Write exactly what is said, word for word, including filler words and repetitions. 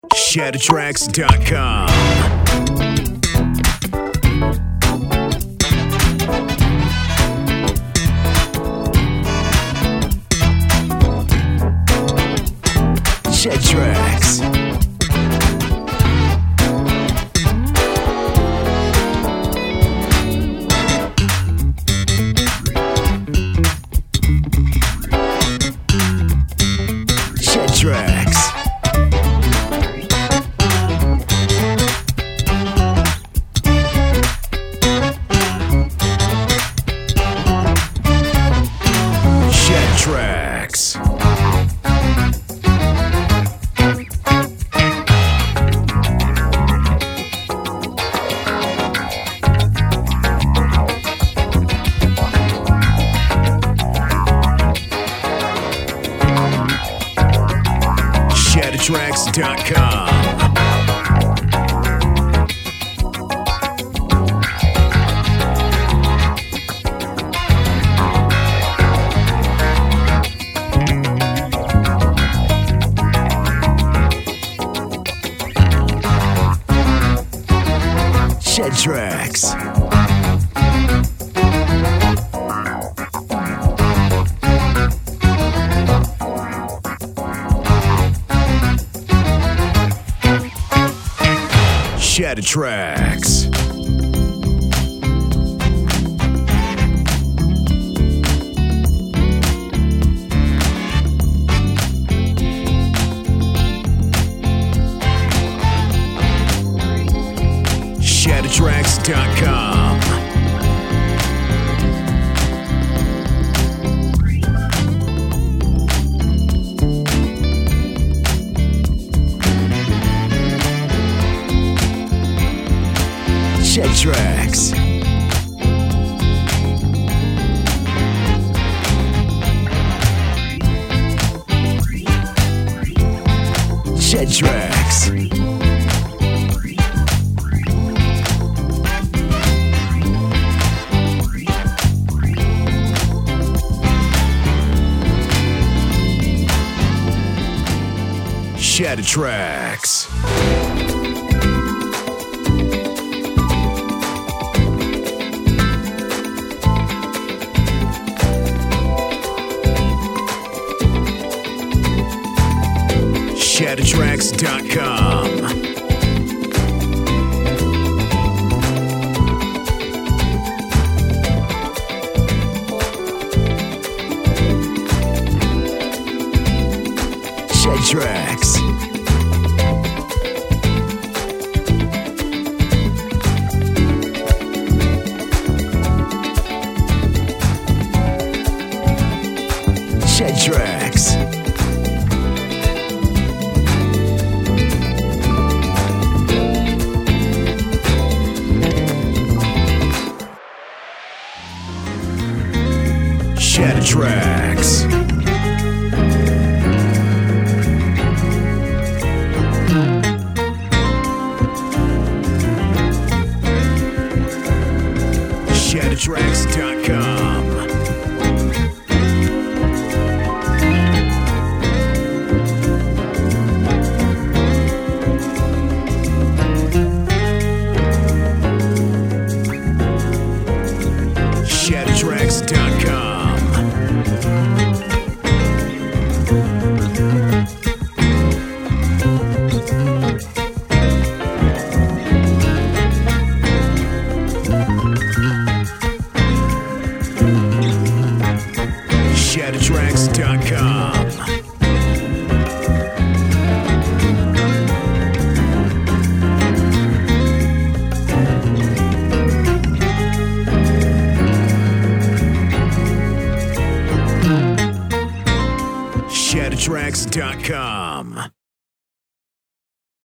Shatter Tracks dot com. Shed Tracks. Shed Tracks. Shed Tracks. Shatter Tracks dot com. Shed Tracks. Shatter Tracks. Shatter Tracks dot com. Shed Tracks. Shed Tracks. Shatter Tracks. Shatter Tracks dot com. Shed Tracks. Shed Tracks. Shatter Tracks. Shatter Tracks dot com. Shatter Tracks dot com. Shatter Tracks dot com. Shatter Tracks dot com.